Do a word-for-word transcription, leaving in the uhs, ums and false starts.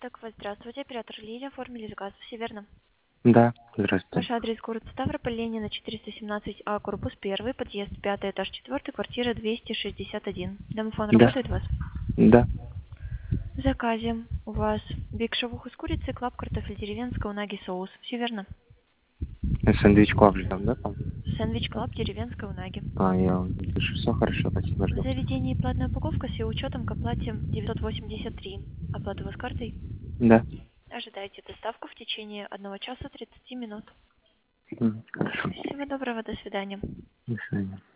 Так вот, здравствуйте, оператор Лилия, оформили заказ, все верно? Да, здравствуйте. Ваш адрес город Ставрополь, Ленина, четыреста семнадцать А, корпус один, подъезд пятый, этаж четыре, квартира двести шестьдесят один. Домофон Да, работает у вас? да. В заказе у вас биг шавуха с курицей, клап, картофель деревенская, унаги соус. Все верно? Сэндвич клаб ждем, да, там? Сэндвич клап, деревенская, унаги. А, я слышу, все хорошо, спасибо, В жду. заведении платная упаковка с ее учетом к оплате девятьсот восемьдесят три. Оплата у вас картой? Да. Ожидайте доставку в течение одного часа тридцати минут. М, Хорошо. Всего доброго, до свидания. До свидания.